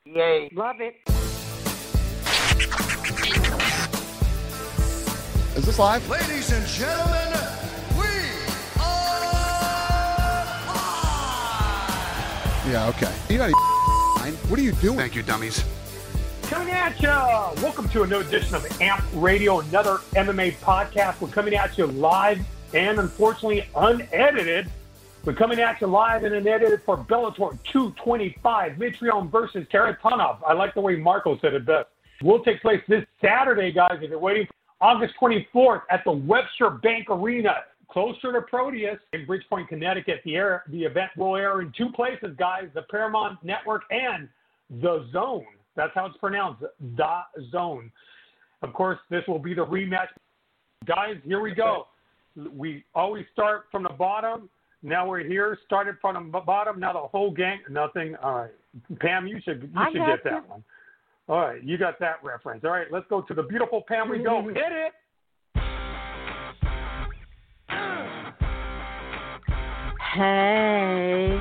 Yay. Love it. Is this live? Ladies and gentlemen, we are live! Yeah, okay. You got what are you doing? Thank you, dummies. Coming at you. Welcome to another edition of AMP Radio, another MMA podcast. We're coming at you live and unfortunately unedited. We're coming at you live and unedited for Bellator 225, Mitrione versus Kharitonov. I like the way Marco said it best. Will take place this Saturday, guys, if you're waiting, August 24th at the Webster Bank Arena, closer to Proteus in Bridgeport, Connecticut. The event will air in two places, guys, the Paramount Network and The Zone. That's how it's pronounced, The Zone. Of course, this will be the rematch. Guys, here we go. We always start from the bottom. Now we're here, started from the bottom. Now the whole gang, nothing. All right. Pam, you should get that one. All right, you got that reference. All right, let's go to the beautiful Pam. We go. Hit it. Hey.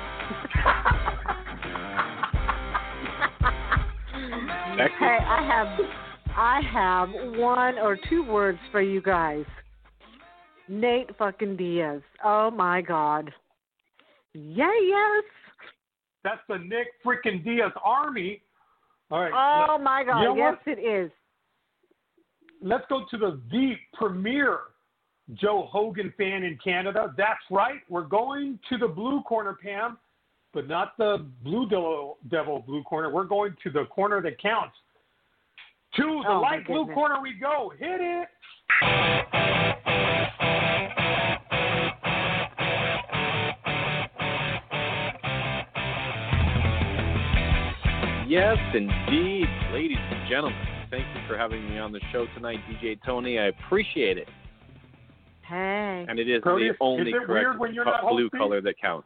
Hey, I have one or two words for you guys. Nate fucking Diaz. Oh my God. Yeah, yes. That's the Nick freaking Diaz Army. All right. Oh my God. You know yes, what? it is. Let's go to the premier Joe Hogan fan in Canada. That's right. We're going to the blue corner, Pam, but not the Blue Devil blue corner. We're going to the corner that counts. To the light blue corner we go. Hit it. Yes, indeed. Ladies and gentlemen, thank you for having me on the show tonight, DJ Tony. I appreciate it. Hey. And it is Proteus, the only is it correct weird when you're not blue hosting? color that counts.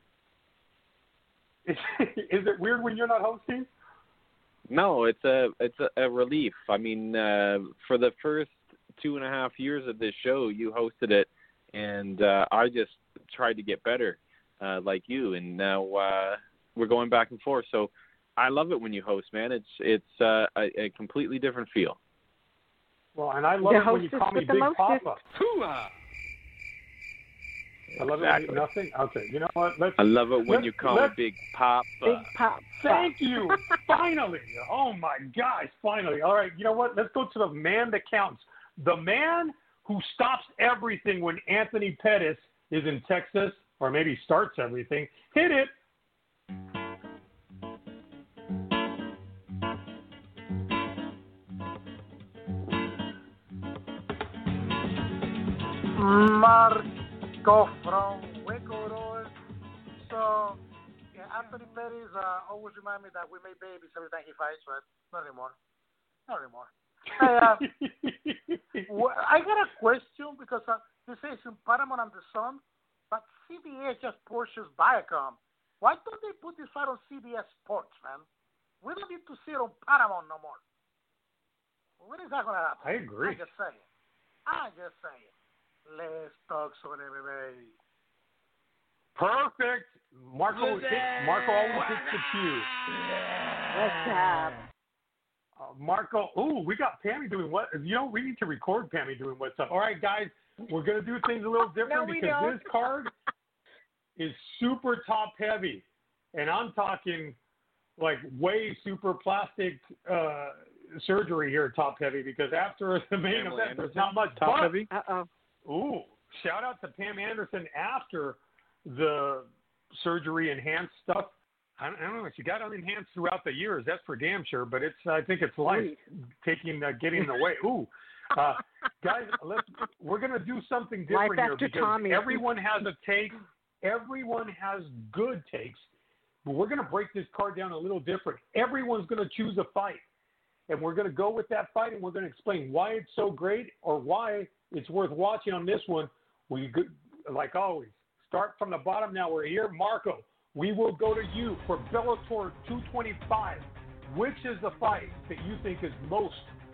Is it weird when you're not hosting? No, it's a relief. I mean, for the first 2.5 years of this show, you hosted it, and I just tried to get better, like you. And now we're going back and forth. So I love it when you host, man. It's a completely different feel. Well, and I love it when you call me Big Papa. I love it when you nothing. Okay, you know what? I love it when you call me Big Papa. Big Papa. Thank you. Finally. Oh my gosh, finally. All right, you know what? Let's go to the man that counts. The man who stops everything when Anthony Pettis is in Texas, or maybe starts everything. Hit it. Marco from Waco, Illinois. So, yeah, Anthony Pettis always remind me that we make babies every time he fights, but not anymore. Not anymore. I got a question because this is in Paramount and the Sun, but CBS just purchased Viacom. Why don't they put this fight on CBS Sports, man? We don't need to see it on Paramount no more. When is that going to happen? I agree. I'm just saying. Let's talk some MMA. Perfect. Marco always hits the cue. What's up? Marco, we got Pammy doing what? You know, we need to record Pammy doing what's up. All right, guys, we're going to do things a little different because this card is super top heavy. And I'm talking like way super plastic surgery here, top heavy, because after the main event, there's not much top heavy. Ooh, shout out to Pam Anderson after the surgery enhanced stuff. I don't know if you got it enhanced throughout the years. That's for damn sure, but I think it's life getting in the way. Ooh, guys, we're gonna do something different here because Tommy. Everyone has a take. Everyone has good takes, but we're gonna break this card down a little different. Everyone's gonna choose a fight, and we're gonna go with that fight, and we're gonna explain why it's so great or why it's worth watching on this one. We, like always, start from the bottom. Now we're here. Marco, we will go to you for Bellator 225. Which is the fight that you think is most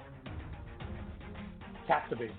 captivating?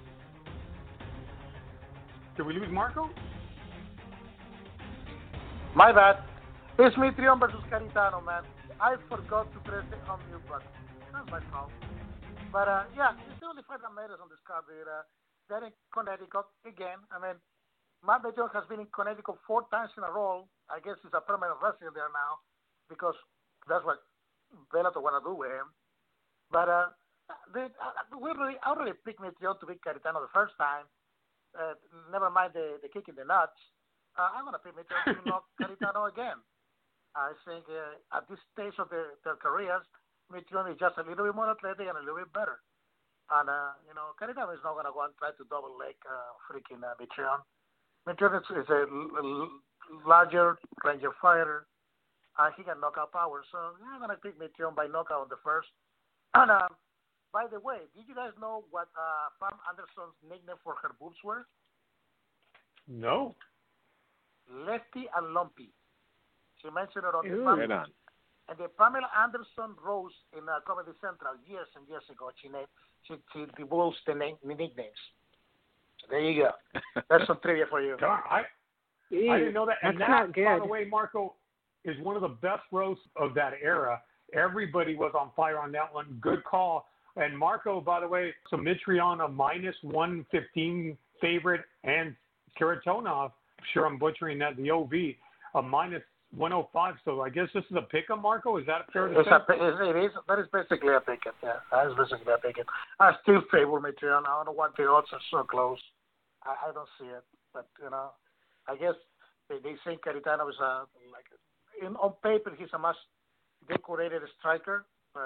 Did we lose Marco? My bad. It's Mitrione versus Caritano, man. I forgot to press the unmute button. That's my fault. But, yeah, it's the only fight that matters on this card. They're in Connecticut again. I mean, Matt Mitrione has been in Connecticut 4 times in a row. I guess he's a permanent resident there now because that's what Bellator want to do with him. But I already picked Mitrione to beat Caritano the first time. Never mind the kick in the nuts. I'm going to pick Mitrione to knock Caritano again. I think at this stage of their careers, Mitrione is just a little bit more athletic and a little bit better. And, Caritano is not going to go and try to double leg freaking Mitrione. Mitrione is a larger, ranger fighter. He can knock out power. So I'm going to pick Mitrione by knockout on the first. And, by the way, did you guys know what Pam Anderson's nickname for her boobs were? No. Lefty and Lumpy. She mentioned it on the Right on. And the Pamela Anderson Rose in Comedy Central years and years ago, she divulged the nicknames. There you go. That's some trivia for you. I didn't know that. And That's that, not good. by the way, Marco, is one of the best roasts of that era. Everybody was on fire on that one. Good call. And Marco, by the way, so Mitrione a -115 favorite, and Kharitonov, I'm sure I'm butchering that, the OV, a -105. So I guess this is a pick-em, Marco? Is that fair to say? It is. That is basically a pick-up, yeah. That is basically a pick-up. I still favor Mitrione. I don't know why the odds are so close. I don't see it. But, I guess they say Caritano is on paper, he's a much decorated striker, but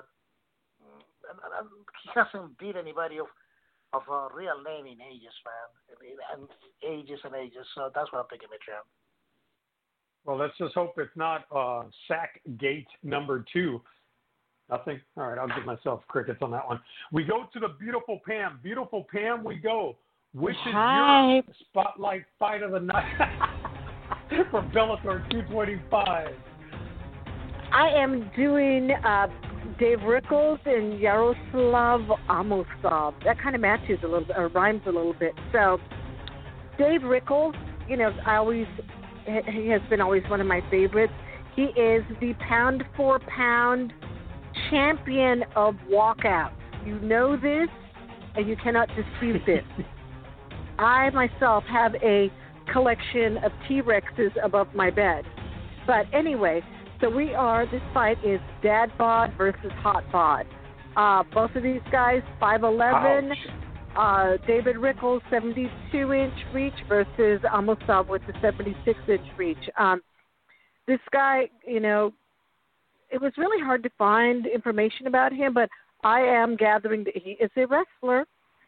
he hasn't beat anybody of a real name in ages, man. And ages and ages. So that's what I'm picking Mitrione. Well, let's just hope it's not sack gate number 2. Nothing? All right, I'll give myself crickets on that one. We go to the beautiful Pam. Beautiful Pam, we go. Which is your spotlight fight of the night for Bellator 225? I am doing Dave Rickles and Yaroslav Amosov. That kind of matches a little bit, or rhymes a little bit. So, Dave Rickles, he has been always one of my favorites. He is the pound-for-pound champion of walkouts. You know this, and you cannot dispute this. I myself have a collection of T-Rexes above my bed. But anyway, this fight is Dad Bod versus Hot Bod. Both of these guys, 5'11". David Rickles, 72-inch reach versus Amosov with the 76-inch reach. This guy, it was really hard to find information about him, but I am gathering that he is a wrestler, ?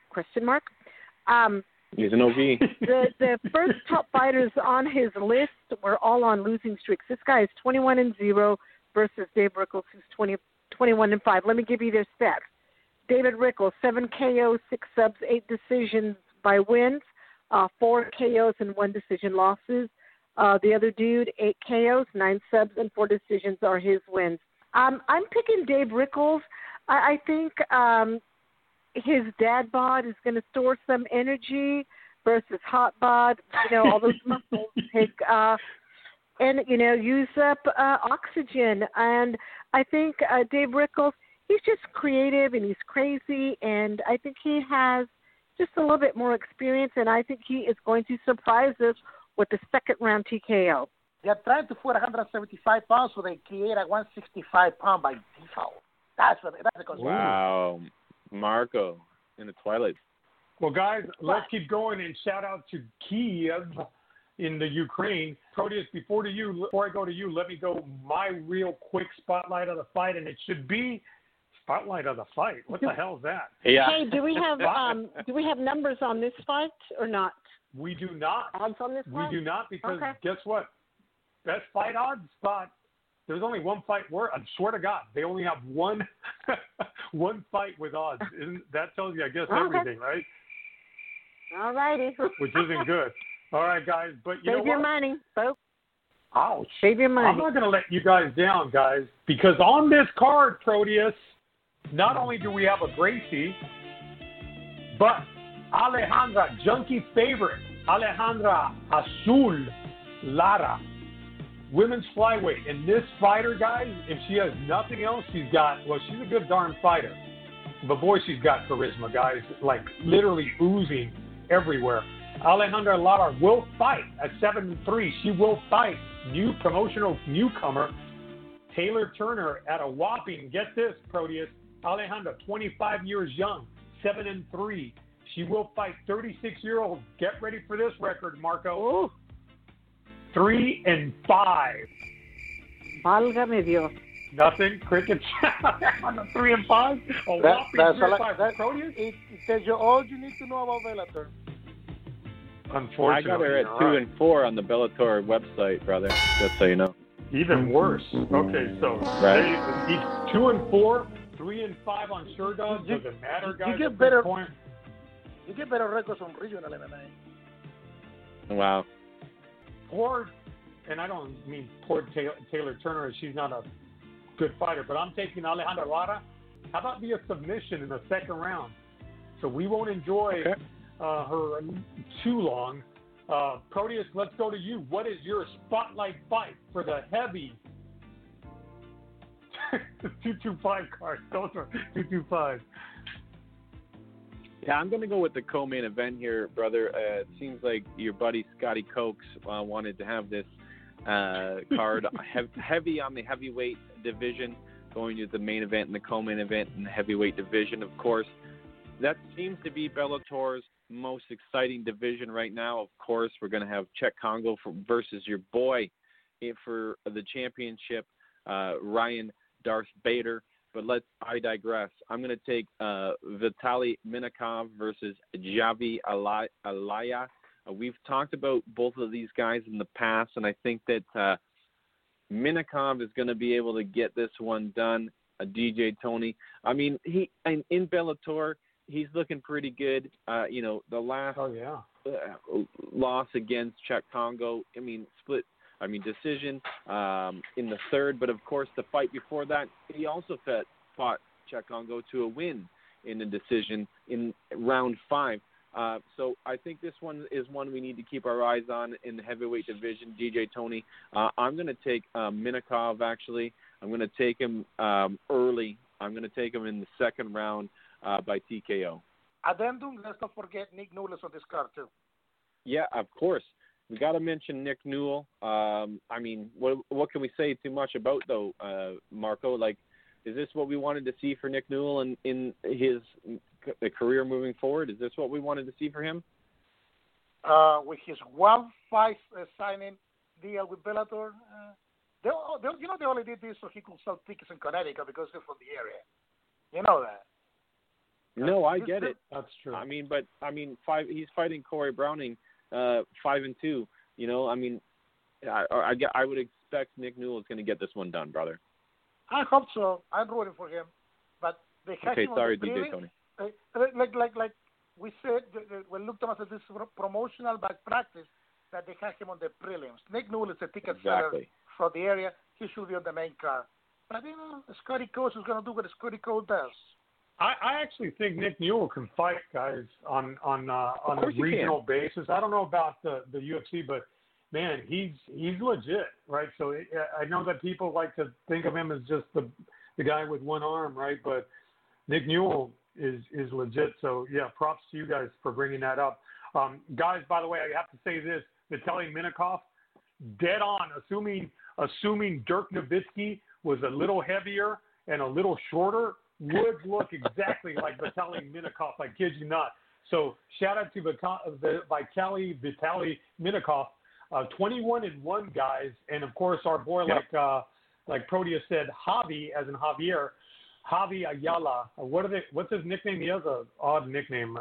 He's an OV. The first top fighters on his list were all on losing streaks. This guy is 21-0 versus Dave Rickles, who's 21-5. Let me give you their stats. David Rickles, 7 KOs, 6 subs, 8 decisions by wins, 4 KOs and 1 decision losses. The other dude, 8 KOs, 9 subs, and 4 decisions are his wins. I'm picking Dave Rickles. I think his dad bod is going to store some energy versus hot bod. All those muscles take and use up oxygen. And I think Dave Rickles, he's just creative and he's crazy, and I think he has just a little bit more experience, and I think he is going to surprise us with the second round TKO. They're trying to put 175 pounds, so they create a 165-pound by default. That's a concern. Wow. Marco in the twilight. Well, guys, let's keep going, and shout out to Kiev in the Ukraine. Proteus, before I go to you, let me go my real quick spotlight of the fight, and it should be spotlight of the fight. What the hell is that? Yeah. Hey, do we have numbers on this fight or not? We do not. Odds on this fight? We do not, because Okay. guess what? Best fight odds spot. There's only one fight worth. I swear to God, they only have one fight with odds. That tells you, I guess, everything, right? All righty. Which isn't good. All right, guys, but you know Save your what? money, folks. Ouch. Save your money. I'm not going to let you guys down, guys, because on this card, Proteus, not only do we have a Gracie, but Alejandra, junkie favorite, Alejandra Azul Lara, women's flyweight. And this fighter, guys, if she has nothing else, she's a good darn fighter. But boy, she's got charisma, guys, like literally oozing everywhere. Alejandra Lara will fight at 7-3. She will fight new promotional newcomer Taylor Turner at a whopping, get this, Proteus, Alejandra, 25 years young, 7-3. She will fight 36-year-old. Get ready for this record, Marco. Ooh. 3-5. Válgame Dios. Nothing. Crickets. On the 3-5. A whopping 3-5. Proteus? It tells you all you need to know about Bellator. Unfortunately. I got her at 2-4 on the Bellator website, brother. Just so you know. Even worse. Okay, so he's 2-4, 3-5 on SureDog. Doesn't matter, guys. You get better. You get better records on regional MMA. Wow. Poor, and I don't mean poor Taylor Turner. She's not a good fighter, but I'm taking Alejandra Lara. How about be a submission in the second round? So we won't enjoy her too long. Proteus, let's go to you. What is your spotlight fight for the heavy 225 card? Those are 225. Yeah, I'm going to go with the co-main event here, brother. It seems like your buddy Scotty Cokes wanted to have this card heavy on the heavyweight division, going to the main event and the co-main event in the heavyweight division, of course. That seems to be Bellator's most exciting division right now. Of course, we're going to have Cheick Kongo versus your boy for the championship, Ryan Darth Bader. But I digress. I'm going to take Vitaly Minakov versus Javi Alaya. We've talked about both of these guys in the past, and I think that Minakov is going to be able to get this one done. DJ Tony. I mean, in Bellator, he's looking pretty good. The last loss against Cheick Kongo, decision in the third. But, of course, the fight before that, he also fought Cheick Kongo to a win in a decision in round 5. So I think this one is one we need to keep our eyes on in the heavyweight division, DJ Tony. I'm going to take Minakov, actually. I'm going to take him early. I'm going to take him in the second round by TKO. Addendum, let's not forget Nick Newell on this card, too. Yeah, of course. We got to mention Nick Newell. What can we say too much about, though, Marco? Like, is this what we wanted to see for Nick Newell in his career moving forward? Is this what we wanted to see for him? With his 1-5 signing deal with Bellator, they only did this so he could sell tickets in Connecticut because he's from the area. You know that. No, I get it. That's true. He's fighting Corey Browning, 5-2. You know, I would expect Nick Newell is going to get this one done, brother. I hope so. I'm rooting for him. But they have him sorry, on the DJ Tony. Like we said, when looked at this promotional back practice, that they have him on the prelims. Nick Newell is a ticket seller from the area. He should be on the main card. But, Scotty Coates is going to do what Scotty Coates does. I actually think Nick Newell can fight, guys, on a regional basis. I don't know about the UFC, but man, he's legit, right? So I know that people like to think of him as just the guy with one arm, right? But Nick Newell is legit. So yeah, props to you guys for bringing that up, guys. By the way, I have to say this: Vitaly Minakov, dead on. Assuming Dirk Nowitzki was a little heavier and a little shorter, would look exactly like Vitaly Minakov. I kid you not. So shout out to Vitaly Minakov, 21-1 guys, and of course our boy like Proteus said, Javi as in Javier, Javi Ayala. What's his nickname? He has an odd nickname,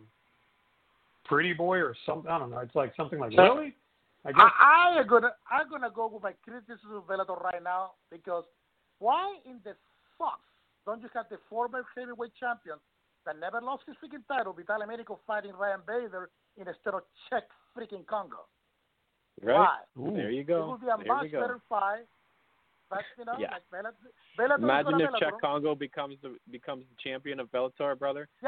Pretty Boy or something. I don't know. It's like something like really. I'm gonna go with my criticism of Bellator right now because why in the fuck don't you have the former heavyweight champion that never lost his freaking title, Vitaly Minakov, fighting Ryan Bader instead of Cheick freaking Kongo? Right. Why? There you go. It would be a much better fight. But like Bellator. Imagine if Cheick Kongo becomes the champion of Bellator, brother. Yeah.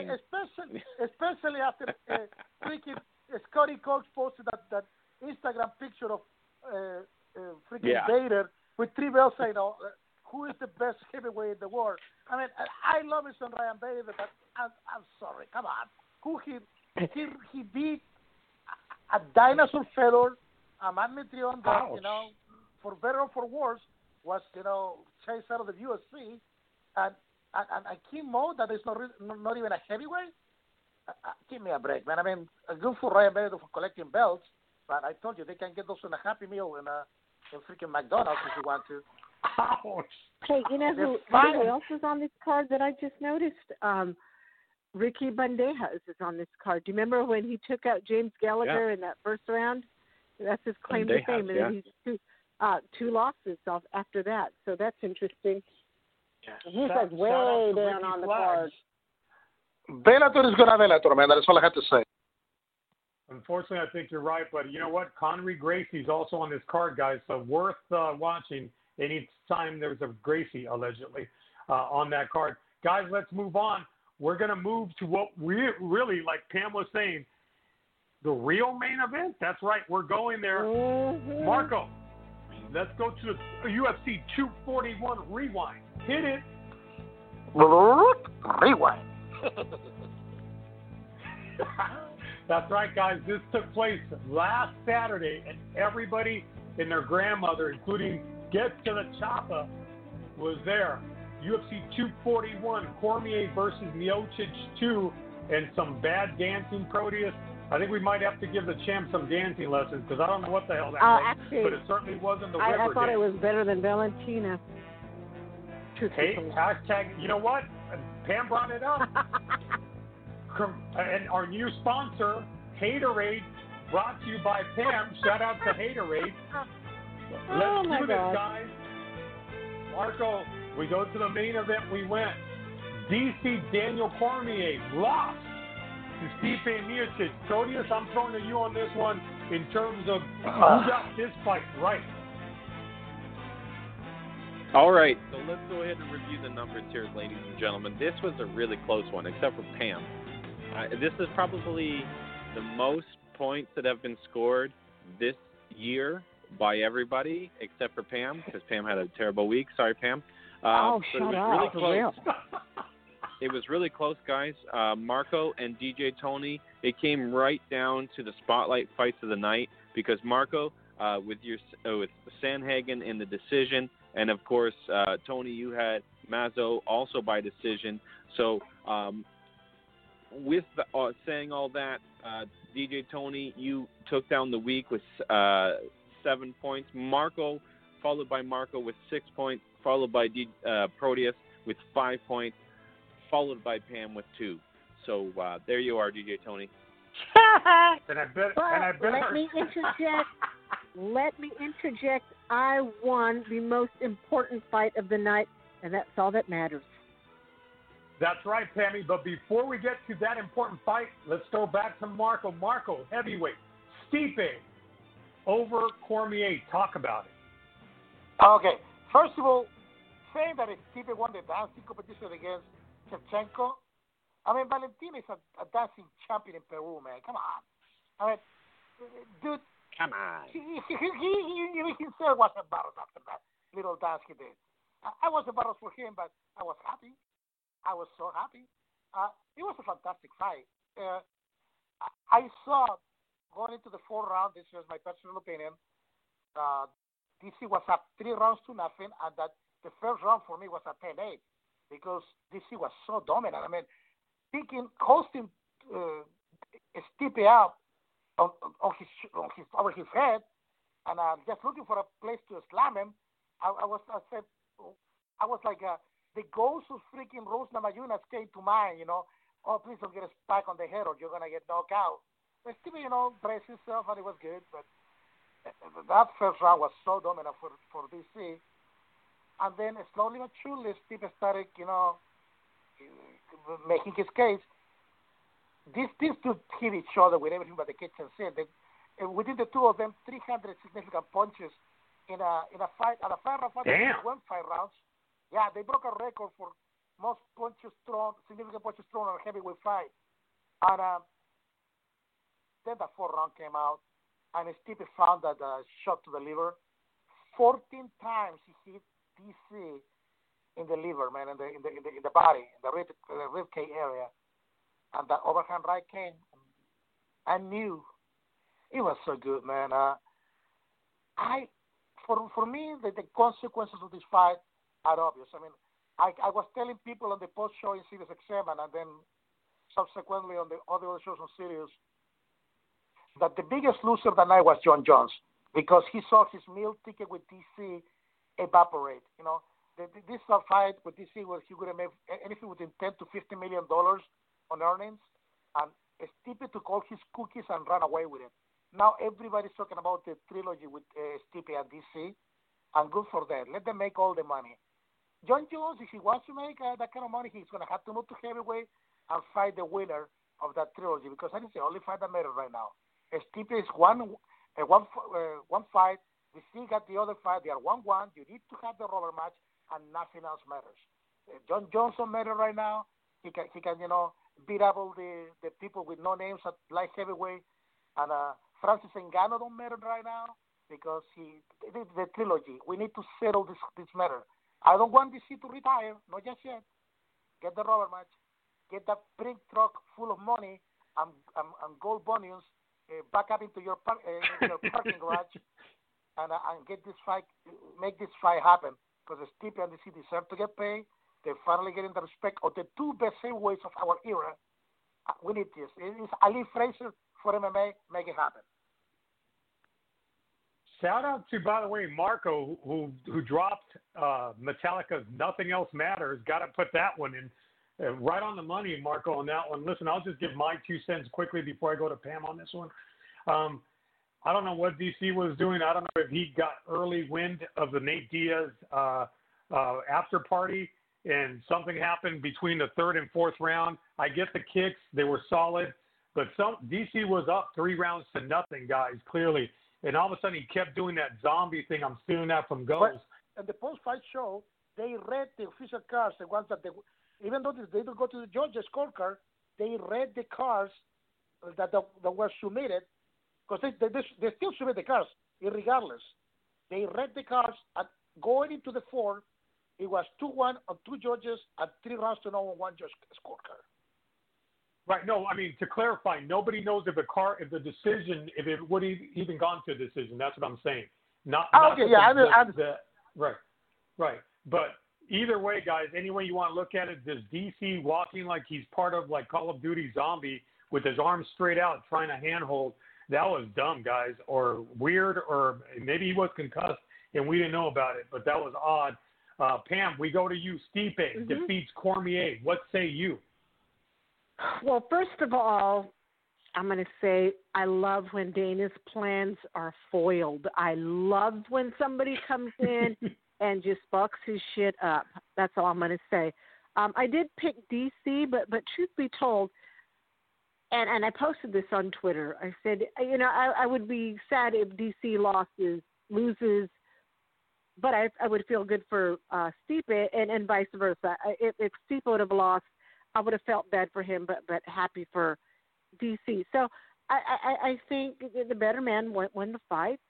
Especially after freaking Scotty Coates posted that Instagram picture of freaking Vader with 3 belts saying, who is the best heavyweight in the world? I mean, I love me some Ryan Bader, but I'm sorry. Come on. Who he beat a dinosaur Fedor, a Magnetrion that, for better or for worse, was, chased out of the UFC, and Kim Mo, that is not even a heavyweight? Give me a break, man. I mean, good for Ryan Bader for collecting belts, but I told you, they can get those in a Happy Meal in freaking McDonald's if you want to. Ouch. Hey, you know who else is on this card that I just noticed? Ricky Bandejas is on this card. Do you remember when he took out James Gallagher in that first round? That's his claim to fame. And then he's two losses after that. So that's interesting. He's like way down on the card. Bellator is going to Bellator, man. That's all I have to say. Unfortunately, I think you're right. But you know what? Connery Gracie's also on this card, guys. So worth watching any time there's a Gracie, allegedly, on that card. Guys, let's move on. We're going to move to what we really, like Pam was saying, the real main event. That's right. We're going there. Mm-hmm. Marco, let's go to the UFC 241 Rewind. Hit it. Rewind. That's right, guys. This took place last Saturday, and everybody and their grandmother, including Get to the Choppa, was there. UFC 241, Cormier versus Miocic 2, and some bad dancing, Proteus. I think we might have to give the champ some dancing lessons because I don't know what the hell that was, actually, but it certainly wasn't the river I thought dance. it was better than Valentina. Hey, hashtag, you know what? Pam brought it up. And our new sponsor, Haterade, brought to you by Pam. Shout out to Haterade. Let's do this, guys. Marco, we go to the main event. We went. DC Daniel Cormier lost to Stipe Miocic. Proteus, I'm throwing to you on this one in terms of who got this fight right. All right, so let's go ahead and review the numbers here, ladies and gentlemen. This was a really close one, except for Pam. This is probably the most points that have been scored this year by everybody except for Pam, because Pam had a terrible week. Sorry, Pam. Shut up. Really close. It was really close, guys. Marco and DJ Tony, it came right down to the spotlight fights of the night because Marco, with Sandhagen in the decision, and of course, Tony, you had Mazzo also by decision. So with saying all that, DJ Tony, you took down the week with 7 points. Marco, followed by Marco with 6 points, followed by Proteus with 5 points, followed by Pam with 2. So there you are, DJ Tony. Let me interject. Let me interject. I won the most important fight of the night, and that's all that matters. That's right, Pammy. But before we get to that important fight, let's go back to Marco. Marco, heavyweight. Stipe over Cormier. Talk about it. Okay. First of all, saying that Stipe won the dancing competition against Shevchenko, I mean, Valentina is a dancing champion in Peru, man. Come on. I mean, dude. Come on. He himself was embarrassed after that little dance he did. I was embarrassed for him, but I was happy. I was so happy. It was a fantastic fight. I saw going into the 4th round, this is my personal opinion, DC was up 3 rounds to nothing, and that the first round for me was a 10-8 because DC was so dominant. I mean, hosting Stipe out over his head, and just looking for a place to slam him. I was like, the ghost of freaking Rose Namajunas came to mind, you know. Oh, please don't get a spike on the head or you're gonna get knocked out. But Stipe, braced himself and it was good. But that first round was so dominant for DC. And then slowly but surely, Stipe started, making his case. These two hit each other with everything but the kitchen sink. Within the two of them, 300 significant punches in a fight. At a 5-round fight, they won 5 rounds. Yeah, they broke a record for most punches thrown, significant punches thrown on a heavyweight fight. And then the 4th round came out, and Stipe found that shot to the liver, 14 times he hit DC in the liver, man, in the body, in the rib cage area, and that overhand right came. I knew it was so good, man. For me, the consequences of this fight are obvious. I mean, I was telling people on the post show in Sirius XM and then subsequently on the other shows on Sirius that the biggest loser that night was John Jones because he saw his meal ticket with DC evaporate. You know, this fight with DC was he would have made anything within $10 to $50 million on earnings, and Stipe took all his cookies and ran away with it. Now everybody's talking about the trilogy with Stipe and DC, and good for them. Let them make all the money. John Jones, if he wants to make that kind of money, he's going to have to move to heavyweight and fight the winner of that trilogy because that is the only fight that matters right now. Stipe is one fight. DC got the other fight. They are 1-1. You need to have the rubber match, and nothing else matters. John Jones don't matter right now. He can beat up all the people with no names at light heavyweight, and Francis Ngannou don't matter right now because the trilogy. We need to settle this matter. I don't want DC to retire, not just yet. Get the rubber match, get that big truck full of money and gold bunions back up into your parking garage, and get this fight, make this fight happen because Stipe and DC deserve to get paid. They're finally getting the respect of the two best heavyweights of our era. We need this. It's Ali Fraser for MMA. Make it happen. Shout out to, by the way, Marco, who dropped Metallica's Nothing Else Matters. Got to put that one in. Right on the money, Marco, on that one. Listen, I'll just give my 2 cents quickly before I go to Pam on this one. I don't know what DC was doing. I don't know if he got early wind of the Nate Diaz after party and something happened between the third and fourth round. I get the kicks. They were solid. But DC was up 3 rounds to nothing, guys, clearly. And all of a sudden he kept doing that zombie thing. I'm stealing that from Ghost. And the post-fight show, they read the official cards, the ones that even though they don't go to the judges' scorecard, they read the cards that were submitted because they still submit the cards regardless. They read the cards and going into the fourth, it was 2-1 on 2 judges and 3 rounds to 0 on 1 judge scorecard. Right. No, I mean, to clarify, nobody knows if the decision, if it would have even gone to a decision. That's what I'm saying. Right. But either way, guys, any way you want to look at it, this DC walking like he's part of like Call of Duty zombie with his arms straight out trying to handhold, that was dumb, guys, or weird, or maybe he was concussed and we didn't know about it, but that was odd. Pam, we go to you. Stipe defeats Cormier. What say you? Well, first of all, I'm going to say I love when Dana's plans are foiled. I love when somebody comes in and just fucks his shit up. That's all I'm going to say. I did pick DC, but truth be told, and I posted this on Twitter. I said, I would be sad if DC loses, but I would feel good for Stipe and vice versa. If Stipe would have lost, I would have felt bad for him, but happy for DC. So I think the better man won the fight.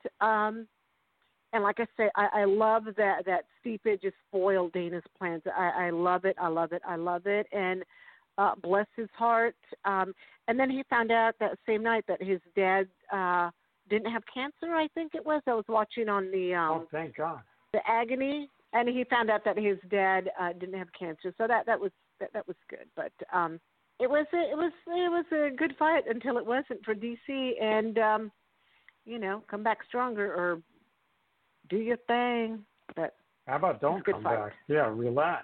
And like I say, I love that Stipe just foiled Dana's plans. I love it. And bless his heart. And then he found out that same night that his dad didn't have cancer, I think it was. I was watching on the oh, thank God. The Agony, and he found out that his dad didn't have cancer. So that was good. But it was a good fight until it wasn't for DC. And come back stronger or do your thing. But how about don't come back? Yeah, relax.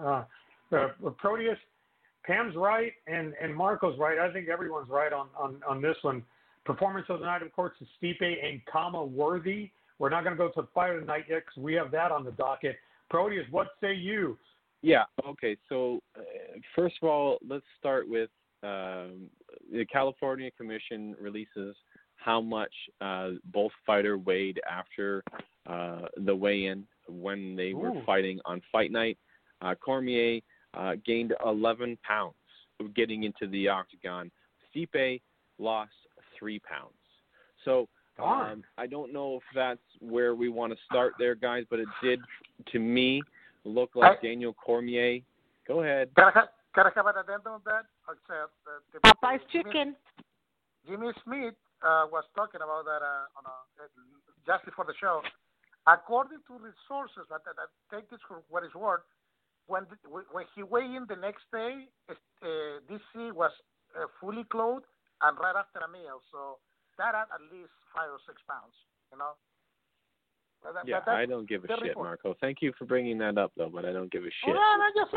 Proteus, Pam's right and Marco's right. I think everyone's right on this one. Performance of the night, of course, is Stipe and Kama Worthy. We're not going to go to the fight of the night yet because we have that on the docket. Proteus, what say you? Yeah, okay. So, first of all, let's start with the California Commission releases how much both fighter weighed after the weigh-in when they were fighting on fight night. Cormier gained 11 pounds getting into the octagon. Stipe lost 3 pounds. So Darn. I don't know if that's where we want to start there, guys, but it did, to me, look like Daniel Cormier. Go ahead. Can I have an addendum on that? Popeye's chicken. Jimmy Smith was talking about that just before the show. According to resources, that take this for what it's worth, when he weighed in the next day, DC was fully clothed and right after a meal. So that at least 5 or 6 pounds, you know. I don't give a shit, report. Marco. Thank you for bringing that up, though, but I don't give a shit. Well, I'm just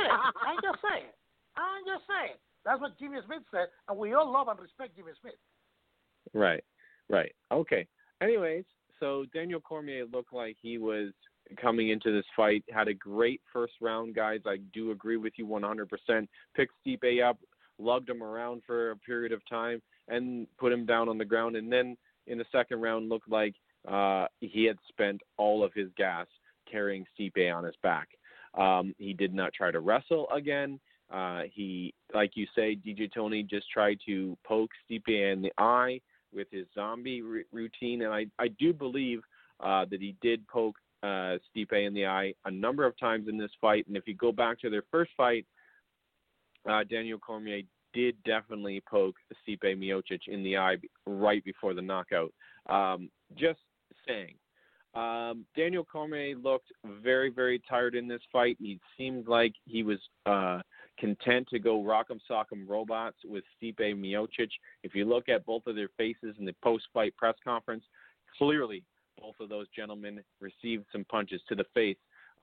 saying. That's what Jimmy Smith said, and we all love and respect Jimmy Smith. Right. Okay. Anyways, so Daniel Cormier looked like he was coming into this fight, had a great first round, guys. I do agree with you 100%. Picked Stipe up, lugged him around for a period of time, and put him down on the ground. And then in the second round, looked like he had spent all of his gas carrying Stipe on his back. He did not try to wrestle again. He, like you say, DJ Tony just tried to poke Stipe in the eye with his zombie routine. And I do believe that he did poke Stipe in the eye a number of times in this fight. And if you go back to their first fight, Daniel Cormier did definitely poke Stipe Miocic in the eye right before the knockout. Just saying. Daniel Cormier looked very, very tired in this fight. He seemed like he was content to go rock'em sock'em robots with Stipe Miocic. If you look at both of their faces in the post-fight press conference, clearly both of those gentlemen received some punches to the face.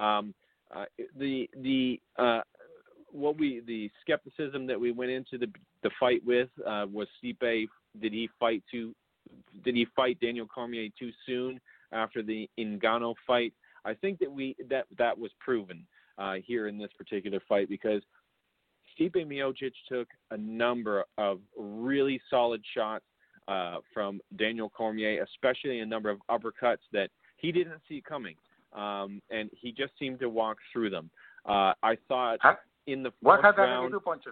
The skepticism that we went into the fight with was Stipe. Did he fight Daniel Cormier too soon after the Ngannou fight? I think that was proven here in this particular fight, because Stipe Miocic took a number of really solid shots from Daniel Cormier, especially a number of uppercuts that he didn't see coming, and he just seemed to walk through them. I thought in the fourth round... 182 punches.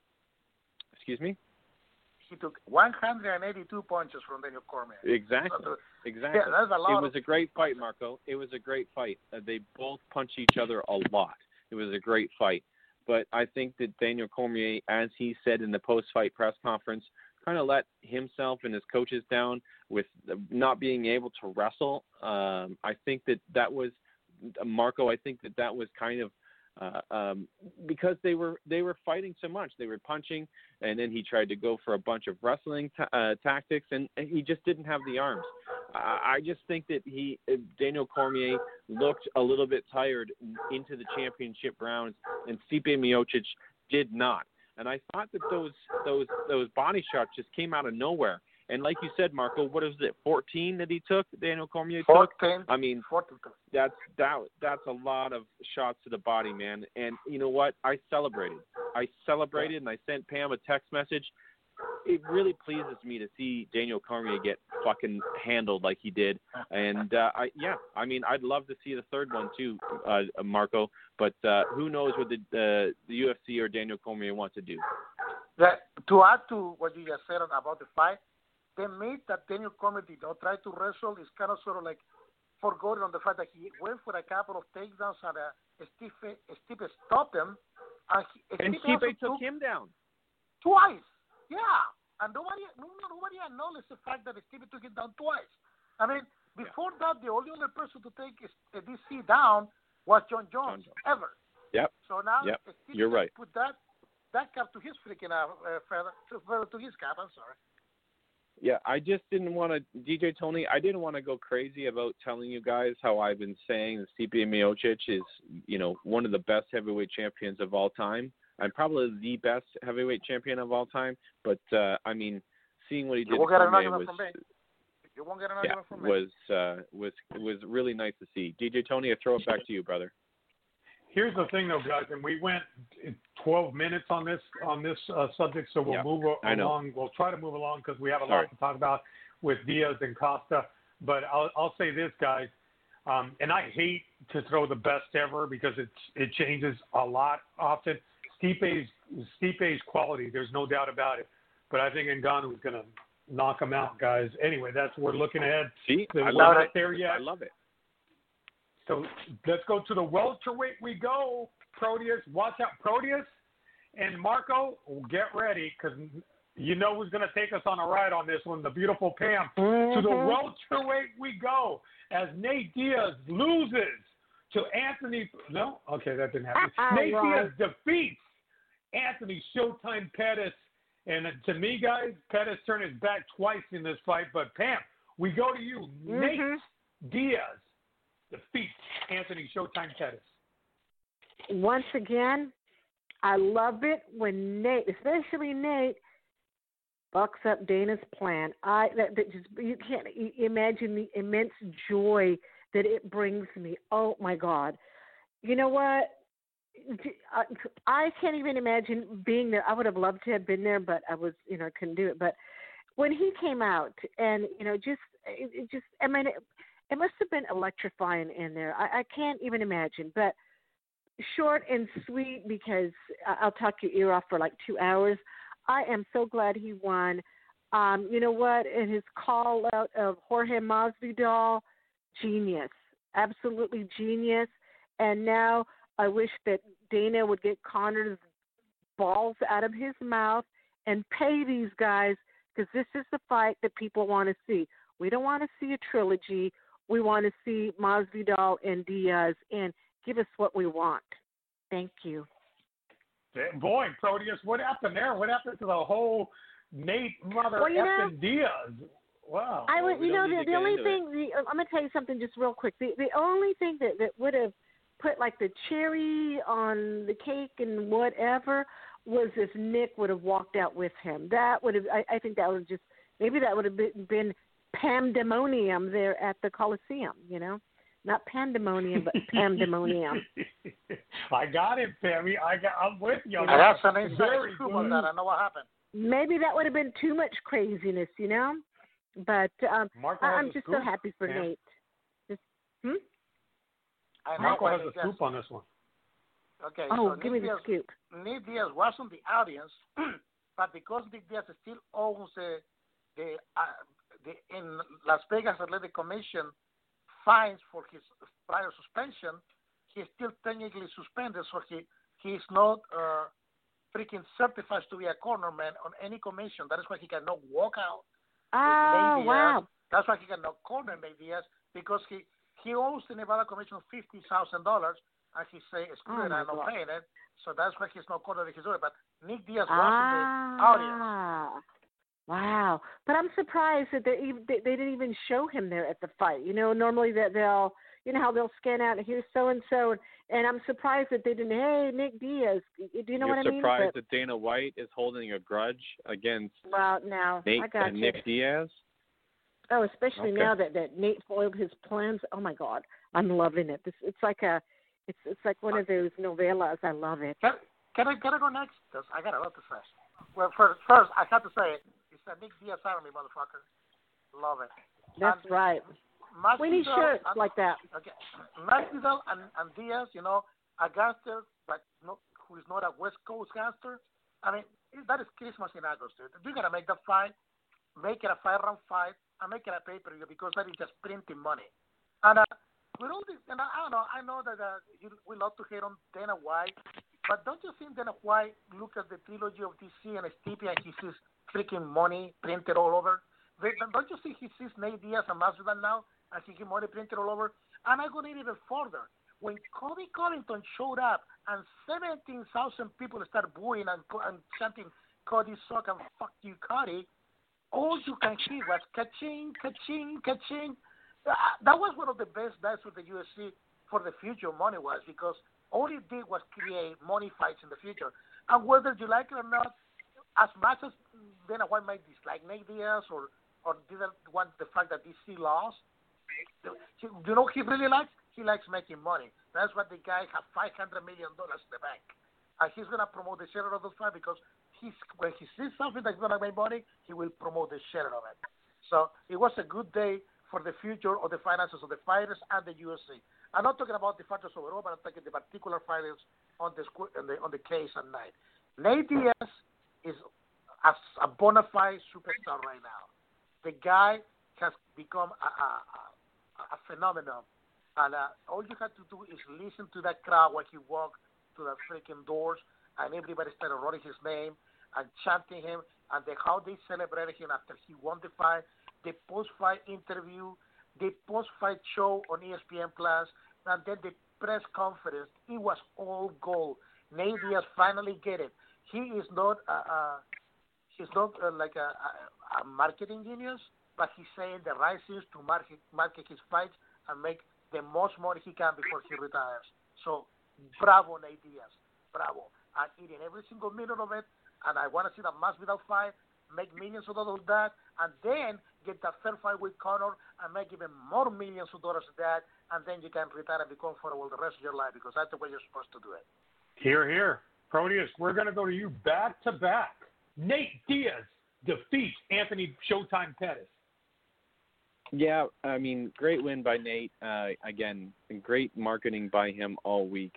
Excuse me? He took 182 punches from Daniel Cormier. Exactly. Yeah, that's a lot. It was a great fight, Marco. It was a great fight. They both punched each other a lot. It was a great fight. But I think that Daniel Cormier, as he said in the post-fight press conference, kind of let himself and his coaches down with not being able to wrestle. I think that was, Marco, I think that was kind of because they were fighting so much. They were punching, and then he tried to go for a bunch of wrestling tactics, and he just didn't have the arms. I just think that Daniel Cormier looked a little bit tired into the championship rounds, and Stipe Miocic did not. And I thought that those body shots just came out of nowhere. And like you said, Marco, what is it, 14 that he took, Daniel Cormier took? 14. I mean, 14. that's a lot of shots to the body, man. And you know what? I celebrated, and I sent Pam a text message. It really pleases me to see Daniel Cormier get fucking handled like he did. And, I'd love to see the third one too, Marco. But who knows what the UFC or Daniel Cormier wants to do. Yeah, to add to what you just said about the fight, the myth that Daniel Cormier did not try to wrestle is kind of sort of like forgotten on the fact that he went for a couple of takedowns and Stipe stopped him. And Stipe took him down. Twice. Yeah. And nobody acknowledged the fact that Stipe took him down twice. I mean, before that, the only other person to take DC down was John Jones ever. Yep. So now Stipe you're right. Put that cap to his freaking feather to his cap. I'm sorry. Yeah, I just didn't want to, DJ Tony, I didn't want to go crazy about telling you guys how I've been saying that Stipe Miocic is, one of the best heavyweight champions of all time. I'm probably the best heavyweight champion of all time. But, seeing what he did to Cormier was really nice to see. DJ Tony, I throw it back to you, brother. Here's the thing, though, guys, and we went 12 minutes on this subject, so we'll move along. We'll try to move along because we have a lot to talk about with Diaz and Costa. But I'll say this, guys, and I hate to throw the best ever because it changes a lot often. Stipe's quality, there's no doubt about it. But I think Ngannou is going to knock him out, guys. Anyway, that's what we're looking ahead. See, We're I not love it. there yet. I love it. So let's go to the welterweight we go. Proteus, watch out. Proteus and Marco, get ready because you know who's going to take us on a ride on this one, the beautiful Pam. To the welterweight we go as Nate Diaz loses to Anthony. No? Okay, that didn't happen. Nate Diaz defeats Anthony Showtime Pettis. And to me, guys, Pettis turned his back twice in this fight. But, Pam, we go to you. Nate Diaz defeats Anthony Showtime Pettis. Once again, I love it when Nate, especially Nate, bucks up Dana's plan. You can't imagine the immense joy that it brings me. Oh, my God. You know what? I can't even imagine being there. I would have loved to have been there, but I was, couldn't do it. But when he came out and, it must have been electrifying in there. I can't even imagine. But short and sweet because I'll talk your ear off for like 2 hours. I am so glad he won. You know what? And his call out of Jorge Masvidal, genius, absolutely genius. And now I wish that Dana would get Connor's balls out of his mouth and pay these guys because this is the fight that people want to see. We don't want to see a trilogy. We want to see Masvidal and Diaz and give us what we want. Thank you. Boy, Proteus, what happened there? What happened to the whole Nate effing Diaz? Wow. The only thing, I'm going to tell you something just real quick. The only thing that would have put like the cherry on the cake and whatever was if Nick would have walked out with him. That would have, I think that would have maybe that would have been pandemonium there at the Coliseum, Not pandemonium, but pandemonium. I got it, Pammy. I'm with you. That's an inside scoop on that. I know what happened. Maybe that would have been too much craziness, But I'm just so happy for Nate. Marco has a scoop on this one. Okay. Oh, so give me the scoop. Nate Diaz was on the audience, but because Nate Diaz still owns the in Las Vegas Athletic Commission fines for his prior suspension, he's still technically suspended, so he is not freaking certified to be a cornerman on any commission. That is why he cannot walk out. Oh, wow. That's why he cannot corner Nate Diaz because he owes the Nevada Commission $50,000, and he say, screw it, I'm not paying it. So that's why he's not cornering his order. But Nick Diaz was in the audience. Wow. But I'm surprised that they didn't even show him there at the fight. Normally that they'll, how they'll scan out, here's so-and-so, and I'm surprised that they didn't, hey, Nick Diaz. Do you know what I mean? You're surprised that Dana White is holding a grudge against Nate and Nick Diaz? Oh, especially now that Nate foiled his plans. Oh my God, I'm loving it. It's like one of those novellas. I love it. Can I go next? Because I got a lot to say. Well, first I have to say it's a Nick Diaz Army, motherfucker. Love it. That's right. We need shirts like that. Okay, Masvidal and Diaz, a gangster, but who is not a West Coast gangster. I mean, that is Christmas in August, dude. You're gonna make that fight, make it a 5-round fight. I make it a pay-per-view because that is just printing money. And with all this, and I don't know, I know that we love to hate on Dana White, but don't you think Dana White look at the trilogy of DC and Stipe and he sees freaking money printed all over? Don't you see he sees Nate Diaz and Masvidal now and he sees money printed all over? And I'm going to even further. When Cody Covington showed up and 17,000 people started booing and chanting, Cody suck and fuck you, Cody, all you can hear was ka-ching, ka-ching, ka-ching. That was one of the best nights for the UFC for the future money-wise because all it did was create money fights in the future. And whether you like it or not, as much as Dana White might dislike Nate Diaz or didn't want the fact that DC lost, you know what he really likes? He likes making money. That's why the guy has $500 million in the bank. And he's going to promote the shit out of those fights because when he sees something that's going to make money, he will promote the shit out of it. So it was a good day for the future of the finances of the fighters and the UFC. I'm not talking about the fighters overall, but I'm talking the particular fighters on the case at night. Nate Diaz is a bona fide superstar right now. The guy has become a phenomenon. And all you have to do is listen to that crowd when he walked to the freaking doors, and everybody started running his name and chanting him, and how they celebrated him after he won the fight, the post-fight interview, the post-fight show on ESPN Plus, and then the press conference. It was all gold. Nate Diaz finally get it. He is not like a marketing genius, but he's saying the right things to market his fights and make the most money he can before he retires. So, bravo, Nate Diaz. Bravo. I'm eating every single minute of it, and I want to see the Masvidal fight, make millions of dollars of that, and then get that third fight with Conor and make even more millions of dollars of that, and then you can retire and be comfortable the rest of your life, because that's the way you're supposed to do it. Here, here. Proteus, we're going to go to you back-to-back. Nate Diaz defeats Anthony Showtime Pettis. Yeah, I mean, great win by Nate. Again, great marketing by him all week.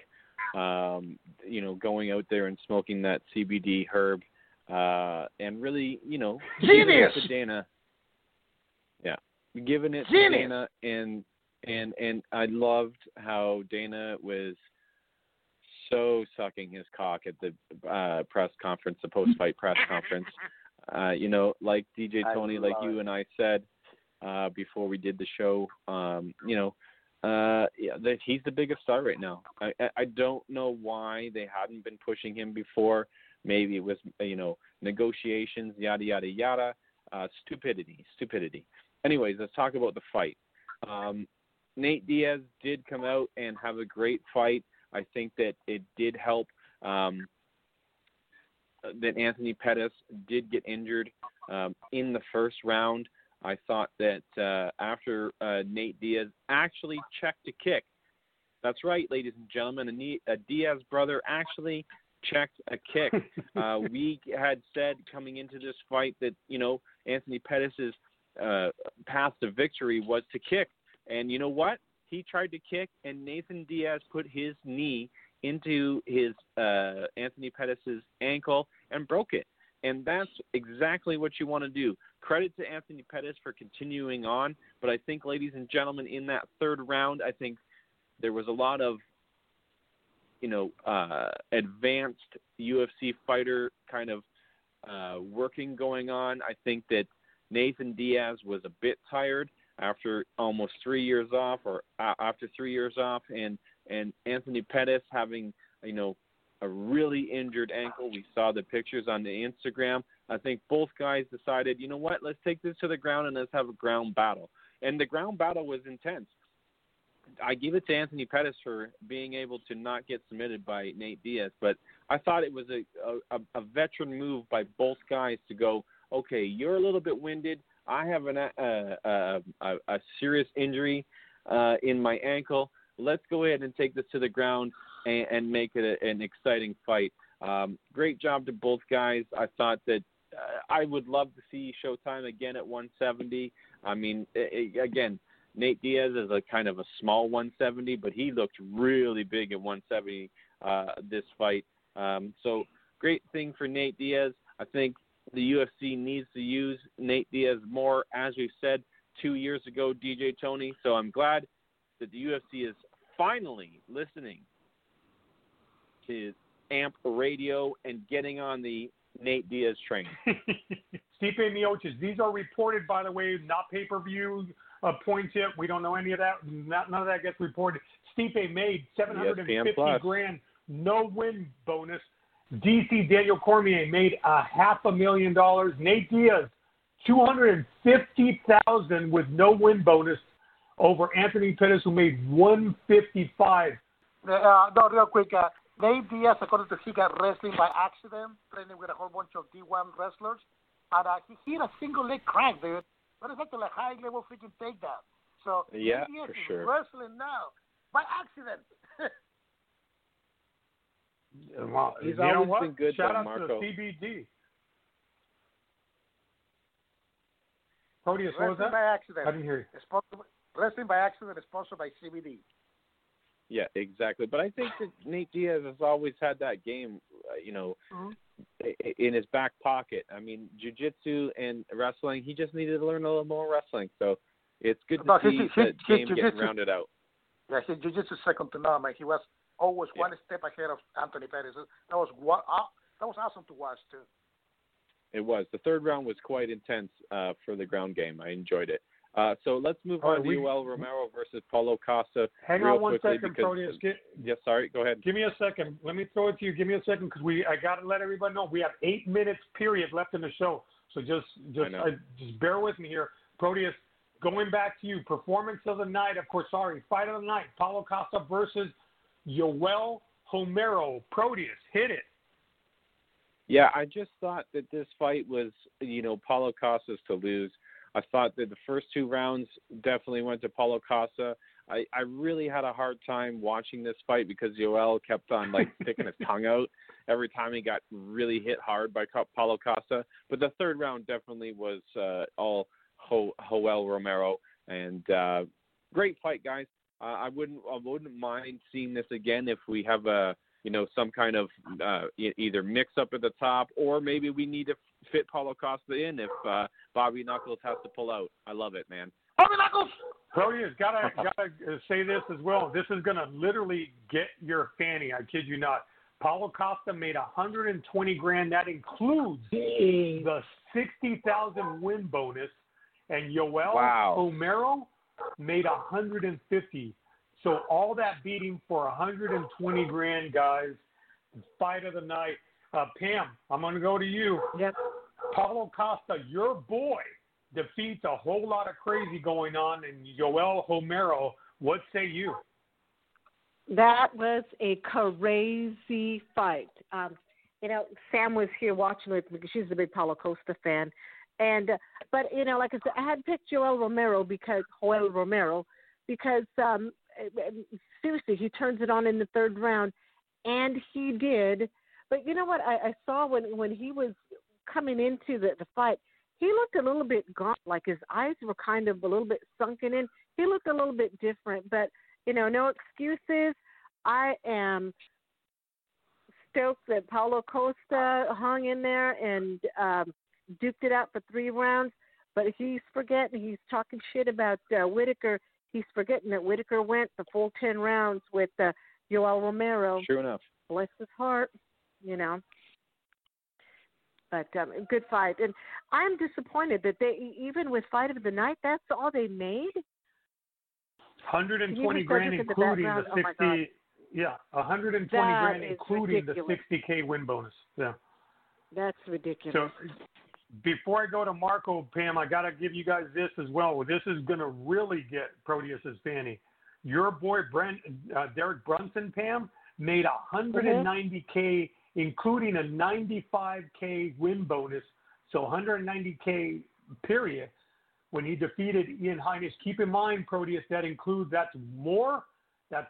Going out there and smoking that CBD herb, and really, giving it to Dana. Yeah, giving it to Dana, and I loved how Dana was so sucking his cock at the press conference, the post-fight press conference. Like DJ Tony, like you and I said before we did the show, that he's the biggest star right now. I don't know why they hadn't been pushing him before. Maybe it was, negotiations, yada, yada, yada. Stupidity. Anyways, let's talk about the fight. Nate Diaz did come out and have a great fight. I think that it did help that Anthony Pettis did get injured in the first round. I thought that after Nate Diaz actually checked a kick. That's right, ladies and gentlemen. A Diaz brother actually checked a kick. We had said coming into this fight that, Anthony Pettis' path to victory was to kick. And you know what? He tried to kick, and Nathan Diaz put his knee into his Anthony Pettis' ankle and broke it. And that's exactly what you want to do. Credit to Anthony Pettis for continuing on. But I think, ladies and gentlemen, in that third round, I think there was a lot of, advanced UFC fighter kind of working going on. I think that Nathan Diaz was a bit tired after almost 3 years off, and Anthony Pettis having, a really injured ankle. We saw the pictures on the Instagram. I think both guys decided, you know what, let's take this to the ground and let's have a ground battle. And the ground battle was intense. I give it to Anthony Pettis for being able to not get submitted by Nate Diaz, but I thought it was a veteran move by both guys to go, okay, you're a little bit winded. I have a serious injury in my ankle. Let's go ahead and take this to the ground and make it an exciting fight. Great job to both guys. I thought that I would love to see Showtime again at 170. I mean, again, Nate Diaz is a kind of a small 170, but he looked really big at 170 this fight. So great thing for Nate Diaz. I think the UFC needs to use Nate Diaz more, as we said 2 years ago, DJ Tony. So I'm glad that the UFC is finally listening to AMP Radio and getting on the Nate Diaz train. Stipe Miocic, these are reported, by the way, not pay-per-view points yet. We don't know any of that. None of that gets reported. Stipe made $750,000 no-win bonus. DC Daniel Cormier made $500,000. Nate Diaz, $250,000 with no-win bonus over Anthony Pettis, who made $155,000. No, real quick. Nate Diaz, according to he got wrestling by accident, training with a whole bunch of D1 wrestlers, and he hit a single leg crank, dude. But it's actually a high-level freaking takedown. So yeah, Nate Diaz for is sure. wrestling now by accident. Well, he's always been good, Shout though, out Marco. to CBD. Proteus, what was that? By accident. I didn't hear you. Wrestling by accident is sponsored by CBD. Yeah, exactly. But I think that Nate Diaz has always had that game, in his back pocket. I mean, jiu-jitsu and wrestling, he just needed to learn a little more wrestling. So it's good to see that game getting rounded out. Yeah, his jiu-jitsu second to none, man. He was always one step ahead of Anthony Pettis. That was awesome to watch, too. It was. The third round was quite intense for the ground game. I enjoyed it. So let's move on to Yoel Romero versus Paulo Costa. Hang on one second, Proteus. Yes, sorry. Go ahead. Give me a second. Let me throw it to you. Give me a second because I got to let everybody know we have 8 minutes period left in the show. So just bear with me here. Proteus, going back to you. Performance of the night, fight of the night. Paulo Costa versus Yoel Romero. Proteus, hit it. Yeah, I just thought that this fight was, Paulo Costa's to lose. I thought that the first 2 rounds definitely went to Paulo Costa. I really had a hard time watching this fight because Yoel kept on sticking his tongue out every time he got really hit hard by Paulo Costa. But the third round definitely was all Yoel Romero, and great fight, guys. I wouldn't mind seeing this again if we have some kind of either mix up at the top, or maybe we need to fit Paulo Costa in if Bobby Knuckles has to pull out. I love it, man. Bobby Knuckles! Proteus, gotta say this as well. This is gonna literally get your fanny. I kid you not. Paulo Costa made $120,000. That includes the $60,000 win bonus, and Yoel Romero made $150,000. So all that beating for $120,000, guys. Fight of the night. Pam, I'm going to go to you. Yep. Paulo Costa, your boy, defeats a whole lot of crazy going on in Yoel Romero. What say you? That was a crazy fight. Sam was here watching it because she's a big Paulo Costa fan. But like I said, I had picked Yoel Romero because seriously, he turns it on in the third round, and he did. But you know what? I saw when he was coming into the fight, he looked a little bit gaunt, like his eyes were kind of a little bit sunken in. He looked a little bit different, but, no excuses. I am stoked that Paulo Costa hung in there and duked it out for 3 rounds, but he's talking shit about Whitaker. He's forgetting that Whitaker went the full 10 rounds with Yoel Romero. True enough. Bless his heart, But good fight. And I'm disappointed that they, even with Fight of the Night, that's all they made. $120,000 including the 60. Yeah, $120,000 including the $60,000 win bonus. Yeah. That's ridiculous. So before I go to Marco, Pam, I got to give you guys this as well. This is going to really get Proteus's fanny. Your boy Derek Brunson, Pam, made $190,000, including a $95,000 win bonus. So $190,000 period when he defeated Ian Heinisch. Keep in mind, Proteus, that's more. That's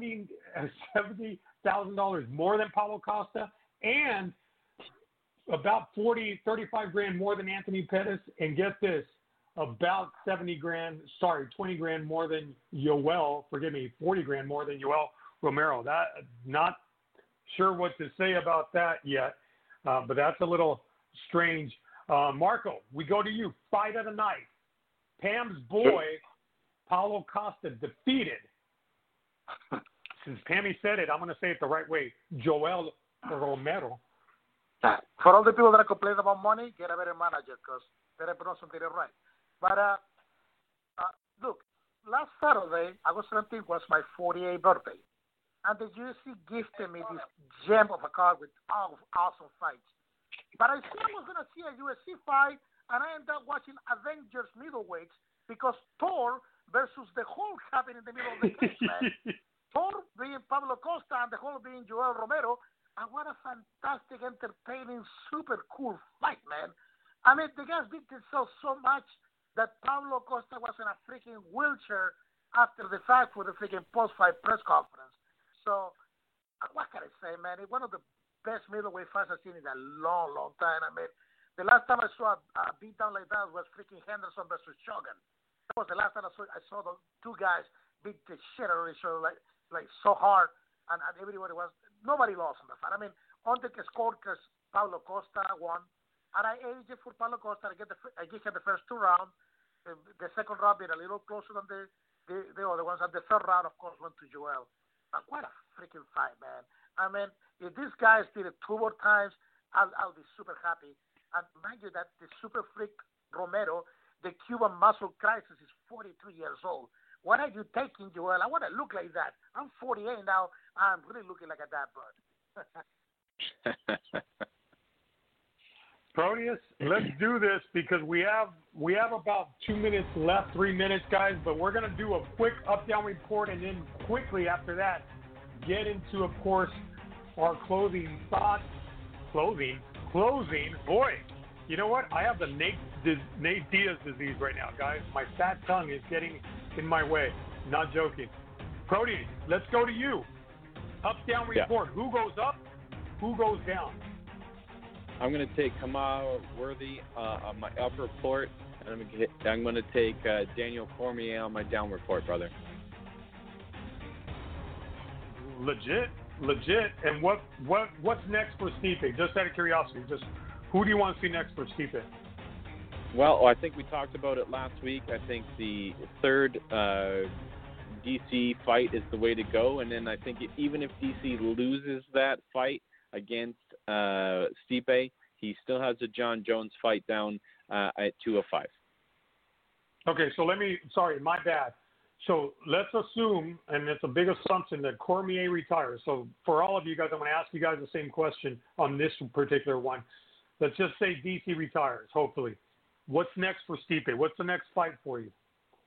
$70,000 more than Paulo Costa, and about $35,000 more than Anthony Pettis, and get this, about $20,000 more than Yoel. Forgive me, $40,000 more than Yoel Romero. That, not sure what to say about that yet, but that's a little strange. Marco, we go to you. Fight of the night. Pam's boy, Paulo Costa, defeated. Since Pammy said it, I'm going to say it the right way. Yoel Romero. For all the people that complain about money, get a better manager because they pronounce it right. But look, last Saturday, August 17th, was my 48th birthday. And the UFC gifted me this gem of a card with awesome fights. But I said I was going to see a UFC fight, and I ended up watching Avengers middleweights because Thor versus the Hulk happened in the middle of the cage, man. Thor being Paulo Costa and the Hulk being Yoel Romero. And what a fantastic, entertaining, super cool fight, man. I mean, the guys beat themselves so much that Paulo Costa was in a freaking wheelchair after the fact for the freaking post-fight press conference. So, what can I say, man? It's one of the best middleweight fights I've seen in a long, long time. I mean, the last time I saw a beatdown like that was freaking Henderson versus Shogun. That was the last time I saw the two guys beat the shit out of each other. Like, like so hard, and nobody lost in the fight. I mean, Undertaker scored because Paulo Costa won, and I aged it for Paulo Costa. I give him the first 2 rounds. The second round been a little closer than the other ones, and the third round, of course, went to Joel. But what a freaking fight, man! I mean, if these guys did it 2 more times, I'll be super happy. And mind you that the super freak Romero, the Cuban muscle crisis, is 43 years old. What are you taking, Joel? I want to look like that. I'm 48 now. I'm really looking like a dad bod. Proteus, let's do this because we have about 2 minutes left, 3 minutes, guys. But we're gonna do a quick up-down report, and then quickly after that, get into, of course, our closing thoughts. Closing. Boy, you know what? I have the Nate Diaz disease right now, guys. My fat tongue is getting in my way. Not joking. Proteus, let's go to you. Up-down report. Yeah. Who goes up? Who goes down? I'm going to take Kamal Worthy on my up report, and I'm going to take Daniel Cormier on my down report, brother. Legit. And what's next for Stipe? Just out of curiosity, who do you want to see next for Stipe? Well, I think we talked about it last week. I think the third DC fight is the way to go, and then I think even if DC loses that fight against Stipe, he still has a John Jones fight down at 205. Okay, so my bad. So let's assume, and it's a big assumption, that Cormier retires. So for all of you guys, I'm going to ask you guys the same question on this particular one. Let's just say DC retires, hopefully. What's next for Stipe? What's the next fight for you?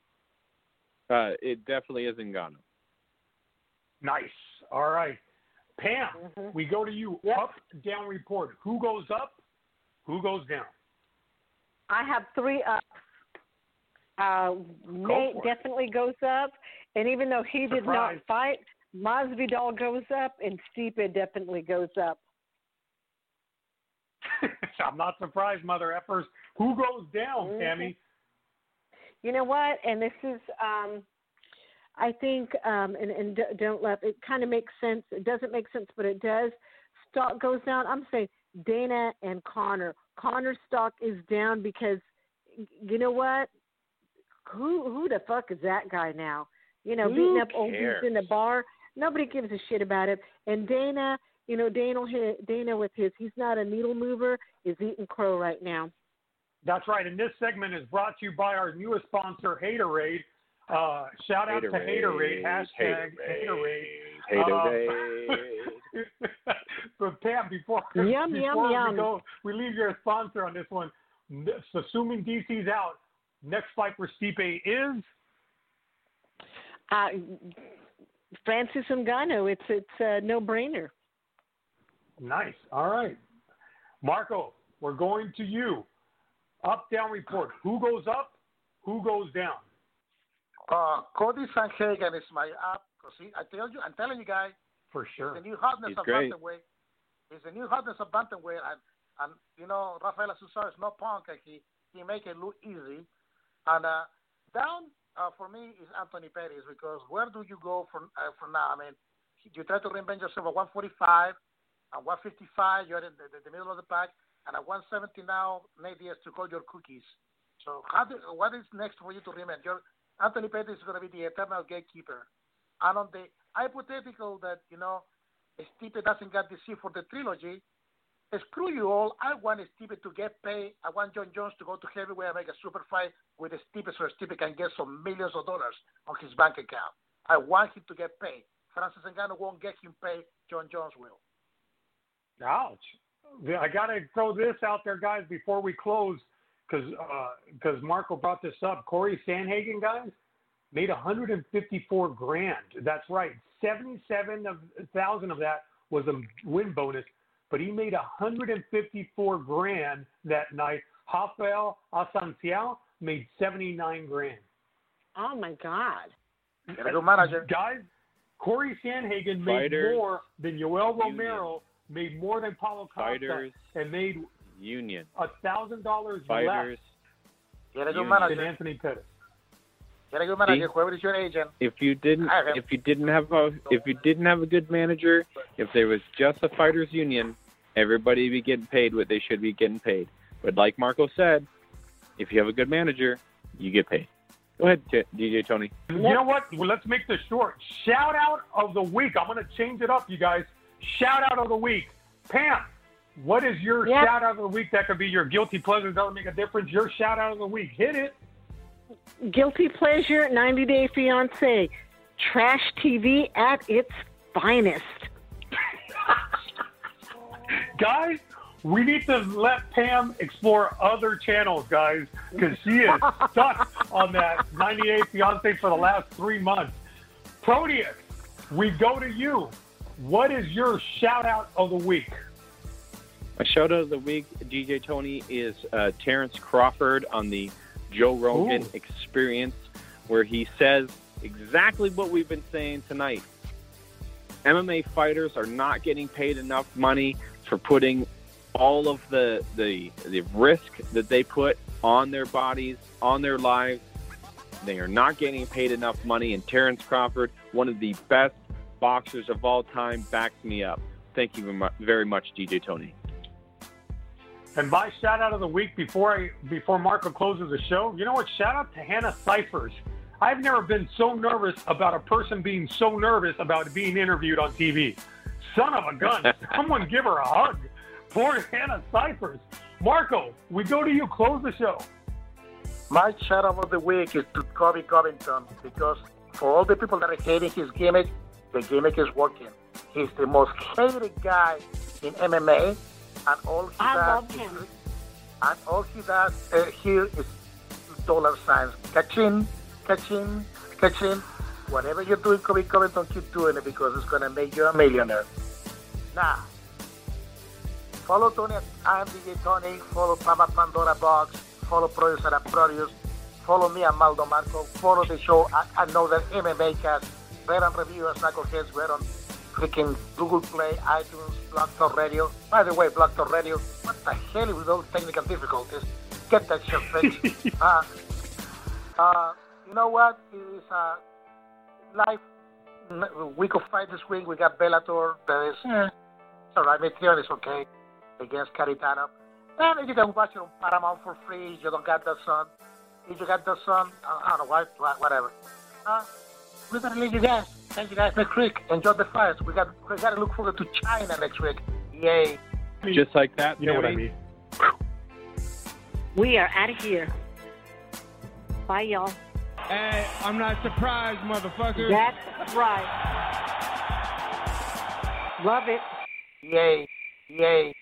It definitely is Ngannou. Nice. All right. Pam, we go to you. Yep. Up, down report. Who goes up? Who goes down? I have 3 ups. Nate definitely goes up, and even though he did not fight, Masvidal goes up, and Stipe definitely goes up. I'm not surprised, mother effers. Who goes down, Tammy? You know what? And this is, I think, and don't let it kind of makes sense. It doesn't make sense, but it does. Stock goes down. I'm saying Dana and Conor. Conor's stock is down because, you know what? Who the fuck is that guy now? You know, beating up old dudes in the bar. Nobody gives a shit about it. And Dana, you know, Dana with his, he's not a needle mover, is eating crow right now. That's right. And this segment is brought to you by our newest sponsor, Haterade. Shout out to Haterade. Hashtag Haterade. But Pam, before we leave your sponsor on this one, assuming DC's out, next fight for Stipe is? Francis Ngannou. It's a no-brainer. Nice. All right. Marco, we're going to you. Up, down report. Who goes up? Who goes down? Cody Sanhagen is my up. I'm telling you guys. For sure. It's the new hotness of bantamweight. It's the new hotness of bantamweight. And you know, Rafael Assunção is no punk. He make it look easy. And down for me is Anthony Pettis, because where do you go from now? I mean, you try to reinvent yourself at 145, at 155, you're in the middle of the pack, and at 170 now, Nate Diaz to call your cookies. So what is next for you to reinvent? Anthony Pettis is going to be the eternal gatekeeper. And on the hypothetical that, you know, Stipe doesn't get the C for the trilogy, screw you all. I want Stipe to get paid. I want John Jones to go to heavyweight and make a super fight with Stipe so Stipe can get some millions of dollars on his bank account. I want him to get paid. Francis Ngannou won't get him paid. John Jones will. Ouch. I got to throw this out there, guys, before we close, because Marco brought this up. Corey Sandhagen, guys, made $154,000. That's right. 77,000 of that was a win bonus. But he made $154,000 that night. Rafael Assunção made $79,000. Oh my God! Guys, Corey Sandhagen made more than Yoel Romero, made more than Paulo Costa, and made $1,000 less than Anthony Pettis. Get a good manager. Whoever is your agent. If you didn't have a good manager, if there was just a fighters union, everybody would be getting paid what they should be getting paid. But like Marco said, if you have a good manager, you get paid. Go ahead, DJ Tony. You know what? Well, let's make this short. Shout out of the week. I'm going to change it up, you guys. Shout out of the week. Pam, what is your shout out of the week? That could be your guilty pleasure. Doesn't make a difference. Your shout out of the week. Hit it. Guilty pleasure, 90 Day Fiancé. Trash TV at its finest. Guys, we need to let Pam explore other channels, guys, because she is stuck on that 90 Day Fiancé for the last 3 months. Proteus, we go to you. What is your shout-out of the week? My shout-out of the week, DJ Tony, is Terrence Crawford on the Joe Rogan Experience, where he says exactly what we've been saying tonight. MMA fighters are not getting paid enough money for putting all of the risk that they put on their bodies, on their lives. They are not getting paid enough money, and Terrence Crawford, one of the best boxers of all time, backs me up. Thank you very much, DJ Tony. And my shout-out of the week before Marco closes the show, you know what? Shout-out to Hannah Cyphers. I've never been so nervous about a person being so nervous about being interviewed on TV. Son of a gun. Someone give her a hug. Poor Hannah Cyphers. Marco, we go to you. Close the show. My shout-out of the week is to Kobe Covington, because for all the people that are hating his gimmick, the gimmick is working. He's the most hated guy in MMA, and all he does here is dollar signs. Ka-ching, ka-ching, ka-ching. Whatever you're doing, Kobe Covington, keep doing it, because it's going to make you a millionaire. Now, follow Tony at I'm DJ Tony. Follow Papa Pandora Box. Follow Producer at Produce. Follow me at Maldo Marco. Follow the show. I know that MMA Cast. We're on Review as Knuckleheads. We're on freaking Google Play, iTunes, Blog Talk Radio. By the way, Blog Talk Radio, what the hell with all technical difficulties? Get that shit fixed. You know what? It is a live week of fight this week. We got Bellator. That is, it's all right. Mitrione is okay against Caritano. And you can watch it on Paramount for free. You don't got the Sun. If you got the Sun, I don't know, whatever. We're going to leave you guys. Thank you guys next week. Enjoy the fights. We got to look forward to China next week. Yay. Just like that. You know what I mean. We are out of here. Bye, y'all. Hey, I'm not surprised, motherfucker. That's right. Love it. Yay. Yay.